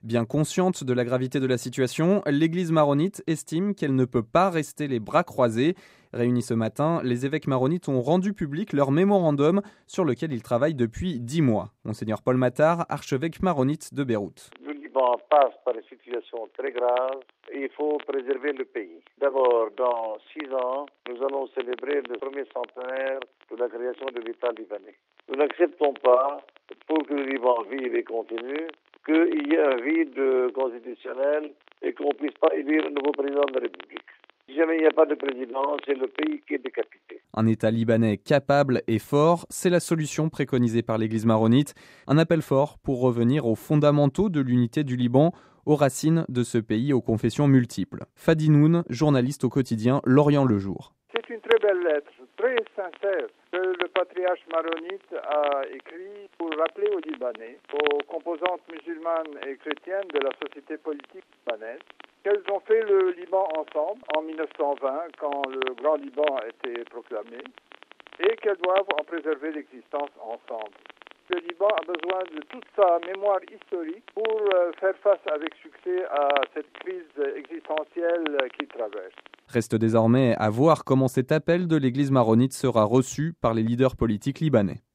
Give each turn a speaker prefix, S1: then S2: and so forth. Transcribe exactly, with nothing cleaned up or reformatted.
S1: Bien consciente de la gravité de la situation, l'église maronite estime qu'elle ne peut pas rester les bras croisés. Réunis ce matin, les évêques maronites ont rendu public leur mémorandum sur lequel ils travaillent depuis dix mois. Monseigneur Paul Matar, archevêque maronite de Beyrouth.
S2: Le Liban passe par une situation très grave et il faut préserver le pays. D'abord, dans six ans, nous allons célébrer le premier centenaire de la création de l'État libanais. Nous n'acceptons pas, pour que le Liban vive et continue, qu'il y ait un vide constitutionnel et qu'on ne puisse pas élire un nouveau président de la République. Si jamais il n'y a pas de président, c'est le pays qui est décapité.
S1: Un État libanais capable et fort, c'est la solution préconisée par l'Église maronite. Un appel fort pour revenir aux fondamentaux de l'unité du Liban, aux racines de ce pays aux confessions multiples. Fadi Noun, journaliste au quotidien L'Orient le Jour.
S3: C'est une très belle lettre, très sincère, que le patriarche maronite a écrit pour rappeler aux Libanais, aux composantes musulmanes et chrétiennes de la société politique libanaise, qu'elles ont fait le Liban ensemble en mille neuf cent vingt, quand le Grand Liban a été proclamé, et qu'elles doivent en préserver l'existence ensemble. Le Liban a besoin de toute sa mémoire historique pour faire face avec succès à cette crise existentielle qu'il traverse.
S1: Reste désormais à voir comment cet appel de l'église maronite sera reçu par les leaders politiques libanais.